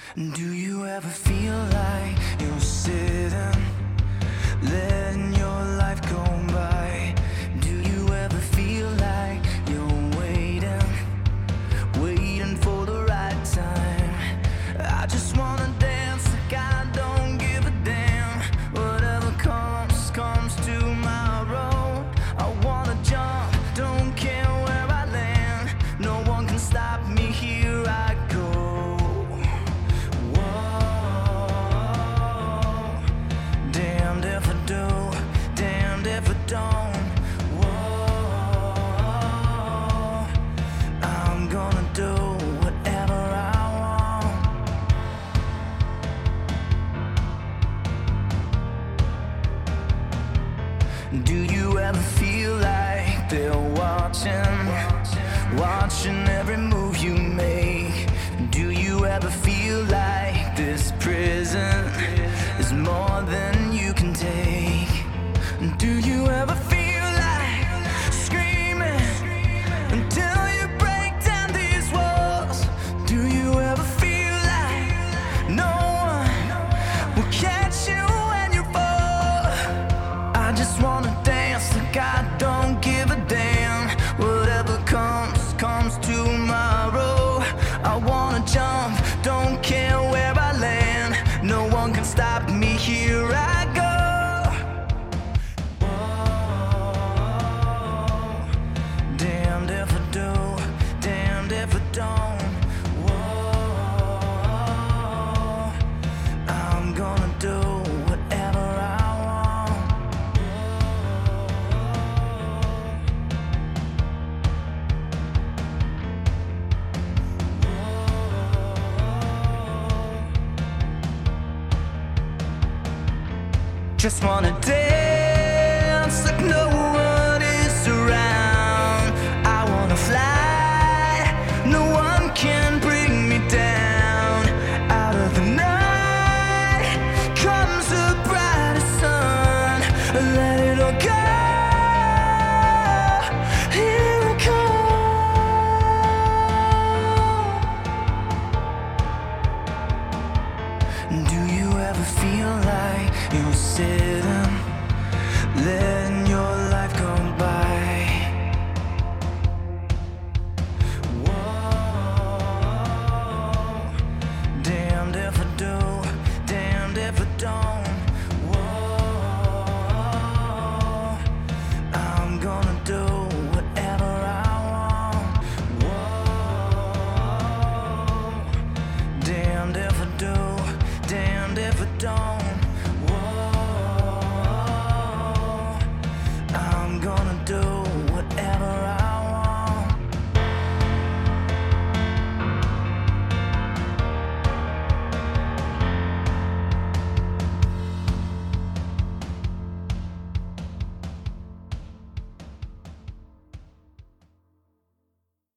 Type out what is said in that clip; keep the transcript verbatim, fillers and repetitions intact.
Do you ever feel like you're sitting, letting your life go by? Do you ever feel like you're waiting, waiting for the right time? I just wanna dance like I don't give a damn. Whatever comes, comes tomorrow. I wanna jump, don't care where I land. No one can stop me, here I go. Don't. Whoa, I'm gonna do whatever I want. Do you ever feel like they're watching, watching every move you make? Do you ever feel like this prison is more than you can take? Do you ever feel like screaming until you break down these walls? Do you ever feel like no one will catch you when you fall? I just wanna dance like I don't give a damn. Whatever comes, comes tomorrow. I wanna jump, don't care where I land. No one can stop me, here I go. Don't. Whoa, I'm gonna do whatever I want. Whoa. Just wanna dance like no one is around. I wanna fly. No one can bring me down. Out of the night comes the brightest sun. Let it all go. Here I come. Do you ever feel like you're sitting, letting your life go by? Don't. Whoa, I'm gonna do whatever I want. Whoa, damned if I do, damned if I don't.